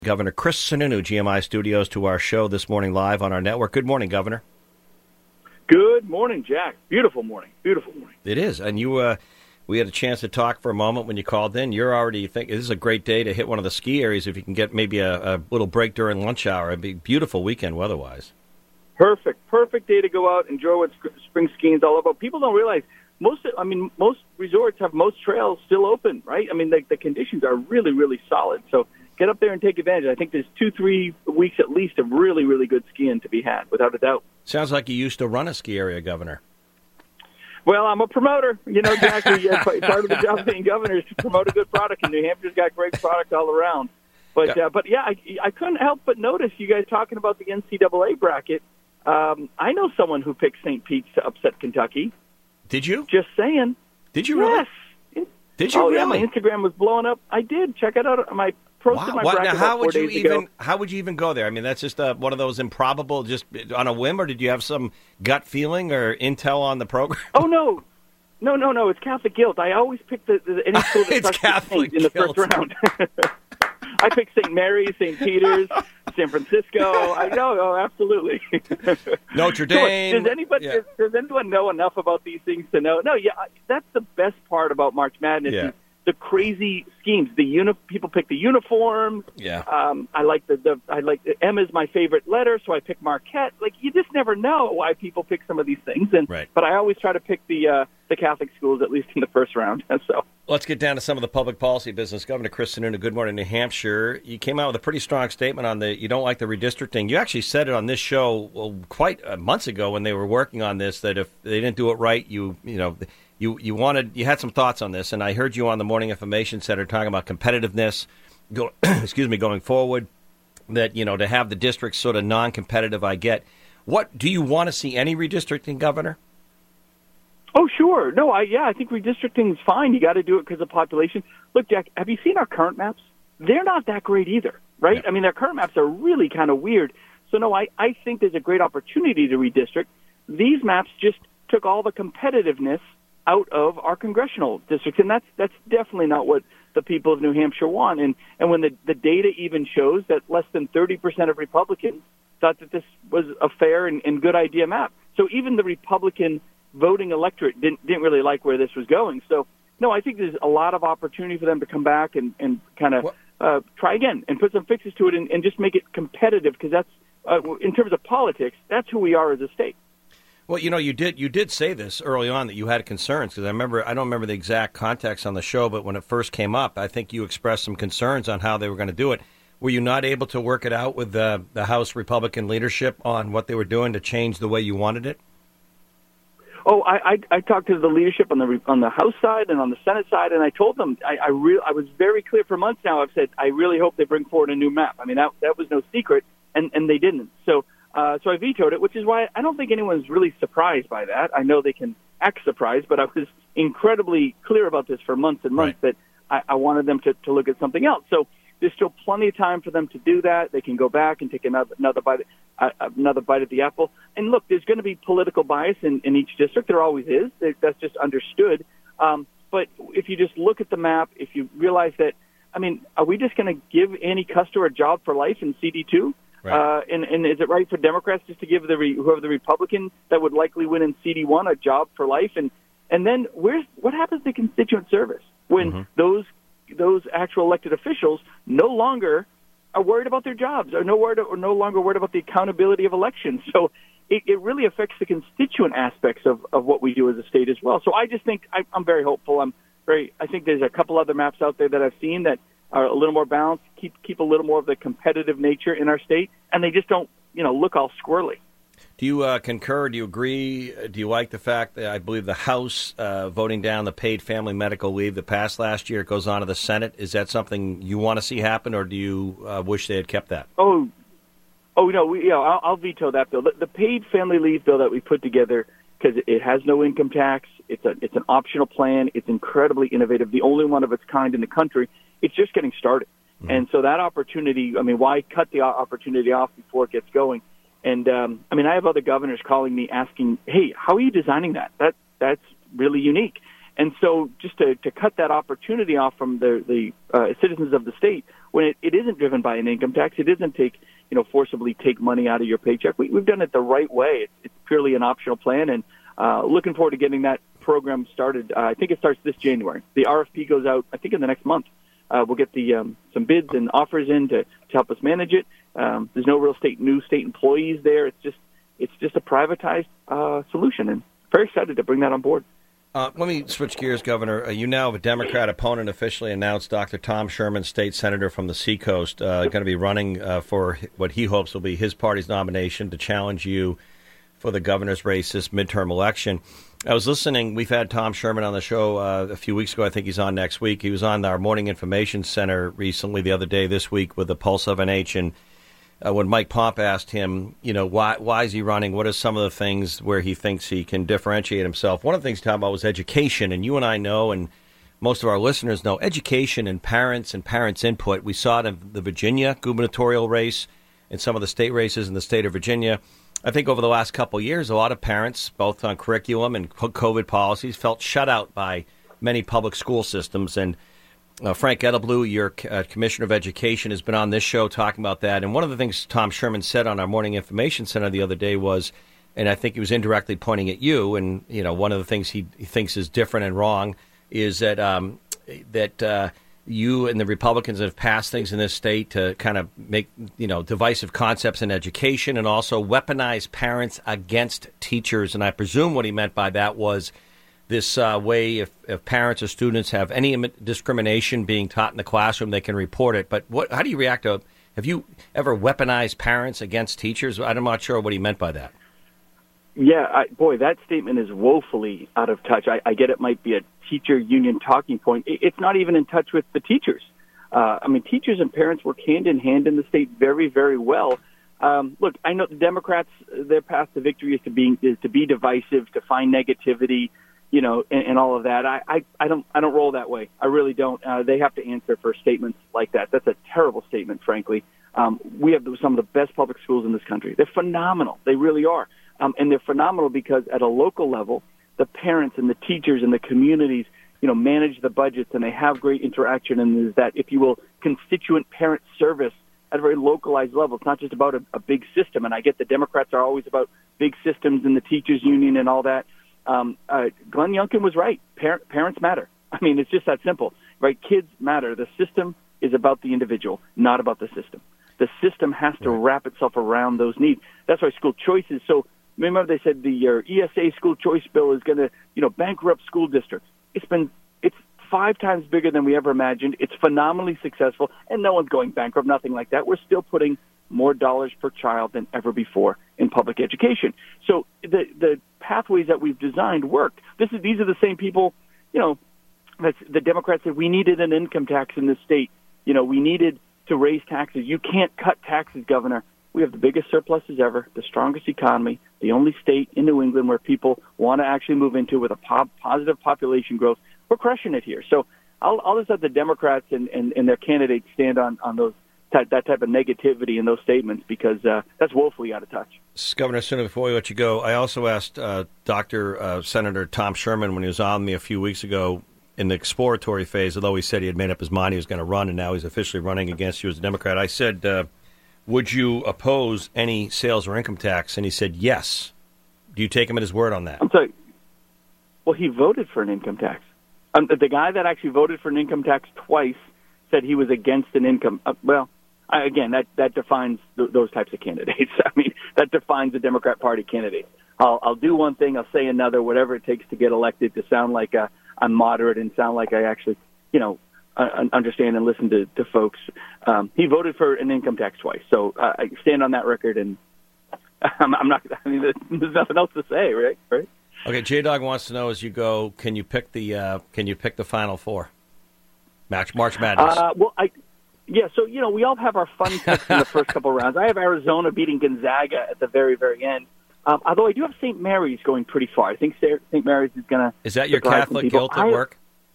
Governor Chris Sununu, GMI Studios, to our show this morning live on our network. Good morning, Governor. Good morning, Jack. Beautiful morning. Beautiful morning. It is. And we had a chance to talk for a moment when you called in. You're already thinking this is a great day to hit one of the ski areas if you can get maybe a little break during lunch hour. It'd be a beautiful weekend weather-wise. Perfect day to go out, enjoy what spring skiing is all about. People don't realize most resorts have most trails still open, right? I mean, the conditions are really, really solid. So get up there and take advantage. I think there's 2-3 weeks at least of really, really good skiing to be had, without a doubt. Sounds like you used to run a ski area, Governor. Well, I'm a promoter. You know, Jack, part of the job of being governor is to promote a good product, and New Hampshire's got great product all around. But I couldn't help but notice you guys talking about the NCAA bracket. I know someone who picked St. Pete's to upset Kentucky. Did you? Just saying. Did you really? Yes. Did you really? Yeah, my Instagram was blowing up. I did. Check it out. My posted my bracket now, about 4 days ago. How would you even go there? I mean, that's just one of those improbable, just on a whim, or did you have some gut feeling or intel on the program? Oh, no. No. It's Catholic guilt. I always pick any school that it's Catholic in the first round. I picked St. Mary's, St. Peter's, San Francisco. I know, absolutely. Notre Dame. Does anyone know enough about these things to know? No, that's the best part about March Madness. Yeah. The crazy schemes. People pick the uniforms. Yeah. I like M is my favorite letter, so I pick Marquette. Like, you just never know why people pick some of these things. Right. But I always try to pick the Catholic schools, at least in the first round. So let's get down to some of the public policy business. Governor Chris Sununu, Good Morning New Hampshire. You came out with a pretty strong statement on you don't like the redistricting. You actually said it on this show quite months ago when they were working on this, that if they didn't do it right, you had some thoughts on this, and I heard you on the Morning Information Center talking about competitiveness, going forward, that, to have the districts sort of non-competitive, I get. What, do you want to see any redistricting, Governor? Oh, sure. No, I think redistricting is fine. You got to do it because of population. Look, Jack, have you seen our current maps? They're not that great either, right? Yeah. I mean, their current maps are really kind of weird. So, no, I think there's a great opportunity to redistrict. These maps just took all the competitiveness out of our congressional districts, and that's definitely not what the people of New Hampshire want. And when the data even shows that less than 30% of Republicans thought that this was a fair and good idea map. So even the Republican voting electorate didn't really like where this was going. So, no, I think there's a lot of opportunity for them to come back and kind of try again and put some fixes to it and just make it competitive, because that's, in terms of politics, that's who we are as a state. Well, you did say this early on that you had concerns, because I don't remember the exact context on the show, but when it first came up, I think you expressed some concerns on how they were going to do it. Were you not able to work it out with the House Republican leadership on what they were doing to change the way you wanted it? Oh, I talked to the leadership on the House side and on the Senate side, and I told them I was very clear for months now. I've said I really hope they bring forward a new map. I mean, that was no secret, and they didn't. So I vetoed it, which is why I don't think anyone's really surprised by that. I know they can act surprised, but I was incredibly clear about this for months and months, right, that I wanted them to look at something else. So there's still plenty of time for them to do that. They can go back and take another bite at the apple. And look, there's going to be political bias in each district. There always is. That's just understood. But if you just look at the map, if you realize that, I mean, are we just going to give Annie Custer a job for life in CD2? Right. And is it right for Democrats just to give whoever the Republican that would likely win in CD1 a job for life? And then what happens to constituent service when those actual elected officials no longer are worried about their jobs, or no longer worried about the accountability of elections? So it really affects the constituent aspects of what we do as a state as well. So I just think I'm very hopeful. I think there's a couple other maps out there that I've seen that are a little more balanced, keep a little more of the competitive nature in our state, and they just don't, look all squirrely. Do you concur? Do you agree? Do you like the fact that I believe the House voting down the paid family medical leave that passed last year, it goes on to the Senate? Is that something you want to see happen, or do you wish they had kept that? Oh no, I'll veto that bill. The paid family leave bill that we put together, because it has no income tax, it's an optional plan, it's incredibly innovative, the only one of its kind in the country. It's just getting started. And so that opportunity, I mean, why cut the opportunity off before it gets going? And, I have other governors calling me asking, hey, how are you designing that? That's really unique. And so just to cut that opportunity off from the citizens of the state, when it isn't driven by an income tax, it isn't forcibly take money out of your paycheck. We've done it the right way. It's purely an optional plan, and looking forward to getting that program started. I think it starts this January. The RFP goes out, I think, in the next month. We'll get some bids and offers in to help us manage it. There's no real new state employees there. It's just a privatized solution, and very excited to bring that on board. Let me switch gears, Governor. You now have a Democrat opponent officially announced. Dr. Tom Sherman, state senator from the Seacoast, going to be running for what he hopes will be his party's nomination to challenge you for the governor's race this midterm election. I was listening. We've had Tom Sherman on the show a few weeks ago. I think he's on next week. He was on our Morning Information Center recently, the other day, this week, with the Pulse of NH. And when Mike Pomp asked him, why is he running? What are some of the things where he thinks he can differentiate himself? One of the things he talked about was education. And you and I know, and most of our listeners know, education and parents input. We saw it in the Virginia gubernatorial race and some of the state races in the state of Virginia. I think over the last couple of years, a lot of parents, both on curriculum and COVID policies, felt shut out by many public school systems. And Frank Edelblut, your Commissioner of Education, has been on this show talking about that. And one of the things Tom Sherman said on our Morning Information Center the other day was, and I think he was indirectly pointing at you, and one of the things he thinks is different and wrong is that you and the Republicans have passed things in this state to kind of make, divisive concepts in education and also weaponize parents against teachers. And I presume what he meant by that was this way if parents or students have any discrimination being taught in the classroom, they can report it. But how do you react to, have you ever weaponized parents against teachers? I'm not sure what he meant by that. Yeah, that statement is woefully out of touch. I get it might be a teacher union talking point. It's not even in touch with the teachers. Teachers and parents work hand in hand in the state very, very well. Look, I know the Democrats, their path to victory is to be divisive, to find negativity, and all of that. I don't roll that way. I really don't. They have to answer for statements like that. That's a terrible statement, frankly. We have some of the best public schools in this country. They're phenomenal. They really are. And they're phenomenal because at a local level, the parents and the teachers and the communities, manage the budgets, and they have great interaction. And there's that, if you will, constituent parent service at a very localized level. It's not just about a big system. And I get the Democrats are always about big systems and the teachers union and all that. Glenn Youngkin was right. Parents matter. It's just that simple, right? Kids matter. The system is about the individual, not about the system. The system has to wrap itself around those needs. That's why school choice is so. Remember, they said the ESA school choice bill is going to, bankrupt school districts. It's 5 times bigger than we ever imagined. It's phenomenally successful, and no one's going bankrupt, nothing like that. We're still putting more dollars per child than ever before in public education. So the pathways that we've designed worked. These are the same people, the Democrats said we needed an income tax in this state. We needed to raise taxes. You can't cut taxes, Governor. We have the biggest surpluses ever, the strongest economy, the only state in New England where people want to actually move into with a positive population growth. We're crushing it here. So I'll just let the Democrats and their candidates stand on those that type of negativity in those statements because that's woefully out of touch. Governor, Sununu, before we let you go, I also asked Senator Tom Sherman when he was on me a few weeks ago in the exploratory phase, although he said he had made up his mind he was going to run and now he's officially running against you as a Democrat. I said, would you oppose any sales or income tax? And he said yes. Do you take him at his word on that? I'm sorry. Well, he voted for an income tax. The guy that actually voted for an income tax twice said he was against an income. Again, that defines those types of candidates. That defines the Democrat Party candidate. I'll do one thing, I'll say another, whatever it takes to get elected, to sound like I'm moderate and sound like I actually, understand and listen to folks. He voted for an income tax twice, so I stand on that record, and I'm not. There's nothing else to say, right? Okay, J-Dog wants to know as you go, can you pick the Final Four? March Madness. So we all have our fun picks in the first couple rounds. I have Arizona beating Gonzaga at the very, very end. Although I do have St. Mary's going pretty far. I think St. Mary's is going to. Is that your Catholic guilt at work?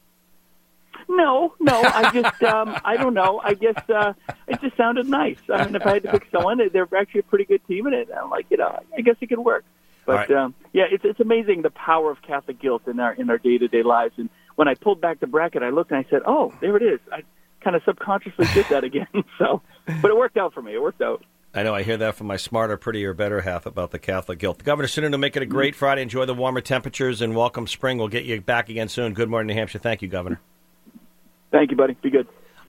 No. I just, I don't know. I guess it just sounded nice. If I had to pick someone, they're actually a pretty good team in it. I'm like, I guess it could work. But right. it's amazing the power of Catholic guilt in our day-to-day lives, and when I pulled back the bracket, I looked and I said, "Oh, there it is." I kind of subconsciously did that again. So, but it worked out for me. It worked out. I know. I hear that from my smarter, prettier, better half about the Catholic guilt. Governor Sununu, make it a great Friday. Enjoy the warmer temperatures and welcome spring. We'll get you back again soon. Good morning, New Hampshire. Thank you, Governor. Thank you, buddy. Be good.